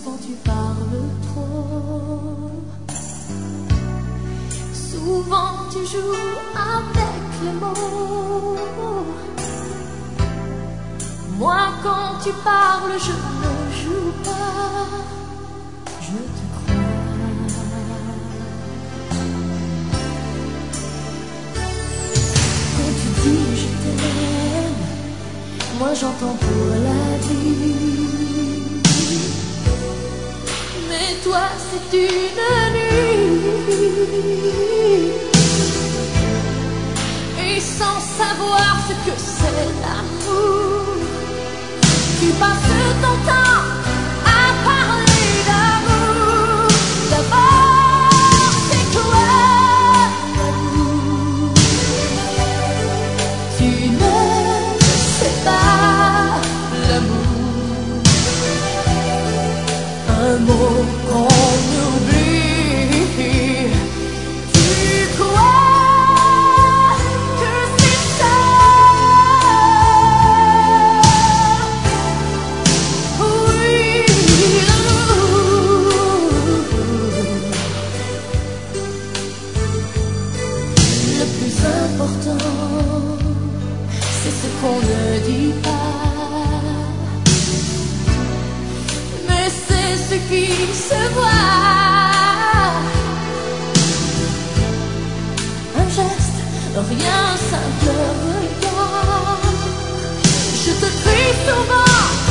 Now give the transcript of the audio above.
quand tu parles trop. Souvent tu joues avec les mots. Moi quand tu parles je ne joue pas, je te crois. Quand tu dis je t'aime, moi j'entends pour la vie. Mais toi c'est une nuit. Et sans savoir ce que c'est l'amour, tu passes ton temps à parler d'amour. D'abord c'est quoi l'amour? Tu ne sais pas l'amour. Un mot qu'on oublie. Tu crois que c'est ça? Oui, l'amour. Le plus important, c'est ce qu'on ne dit pas, mais c'est ce qui se voit. Un geste, rien, simple regard. Je te crie souvent.